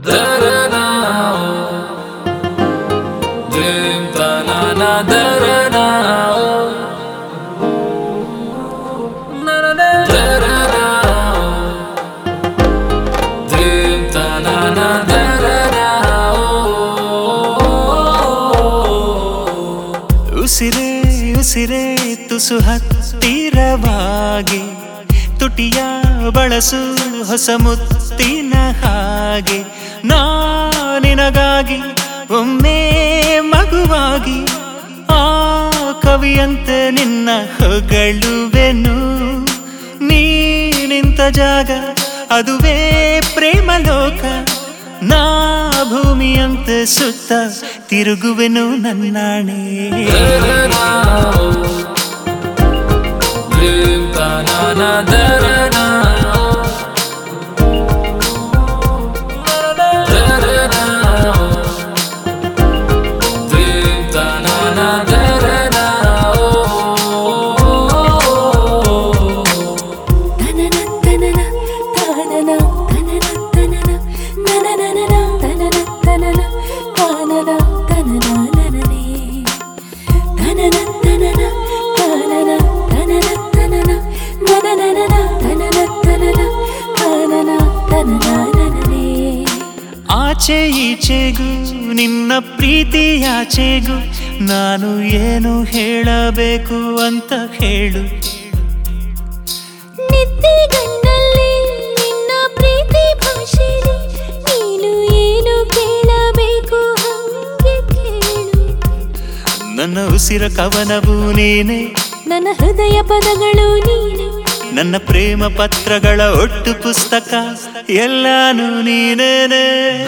ಉಸಿರೇ ಉಸಿರೇ ತುಸು ಹತ್ತಿರವಾಗಿ ತುಟಿಯ ಬಳಸು ಹೊಸ ಮುತ್ತಿನ ಹಾಗೆ ನಿನಗಾಗಿ ಒಮ್ಮೆ ಮಗುವಾಗಿ ಆ ಕವಿಯಂತೆ ನಿನ್ನ ಹೊಗಳುವೆನು ನೀ ನಿಂತ ಜಾಗ ಅದುವೇ ಪ್ರೇಮ ಲೋಕ ನಾ ಭೂಮಿಯಂತೆ ಸುತ್ತ ತಿರುಗುವೆನು ನನ್ನಾಣೆ ಆಚೆ ಈಚೆಗೂ ನಿನ್ನ ಪ್ರೀತಿಯಾಚೆಗೂ ನಾನು ಏನು ಹೇಳಬೇಕು ಅಂತ ಹೇಳು ನಿದ್ದೆಗಣ್ಣಲ್ಲಿ ನಿನ್ನ ಪ್ರೀತಿ ಭಾಷೆಯಲ್ಲಿ ನೀನು ಏನು ಕೇಳಬೇಕು ಹಂಗೆ ಕೇಳು ನನ್ನ ಉಸಿರ ಕವನವು ನೀನೆ ನನ್ನ ಹೃದಯ ಪದಗಳು ನೀನೆ ನನ್ನ ಪ್ರೇಮ ಪತ್ರಗಳ ಒಟ್ಟು ಪುಸ್ತಕ ಎಲ್ಲಾನು ನೀನೇನೆ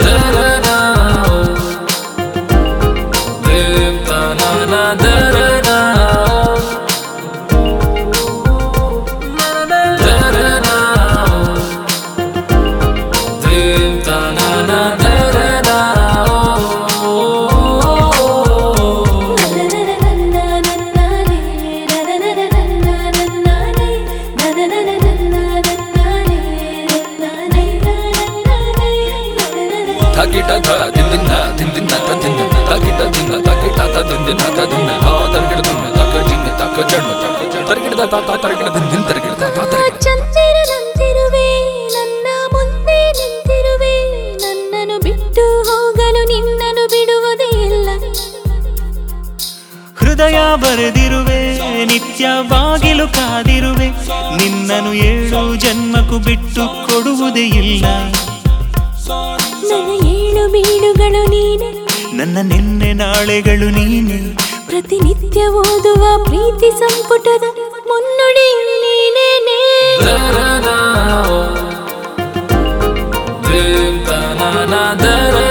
ಚಂದಿರನಂತಿರುವೆ ನನ್ನ ಮುಂದೆ ನಿಂತಿರುವೆ ನನ್ನನ್ನು ಬಿಟ್ಟು ಹೋಗಲು ನಿನ್ನನ್ನು ಬಿಡುವುದೇ ಇಲ್ಲ ಹೃದಯ ಬರೆದಿರುವೆ ನಿತ್ಯ ಬಾಗಿಲು ಕಾದಿರುವೆ ನಿನ್ನನ್ನು 7 ಜನ್ಮಕ್ಕೂ ಬಿಟ್ಟು ಕೊಡುವುದೇ ಇಲ್ಲ ನನ್ನ 7 ಬೀಡುಗಳು ನೀನೆ ನನ್ನ ನಿನ್ನೆ ನಾಳೆಗಳು ನೀನೆ ಪ್ರತಿನಿತ್ಯ ಓದುವ ಪ್ರೀತಿ ಸಂಪುಟದ ಮುನ್ನುಡಿ ನೀನೇನೆ da da da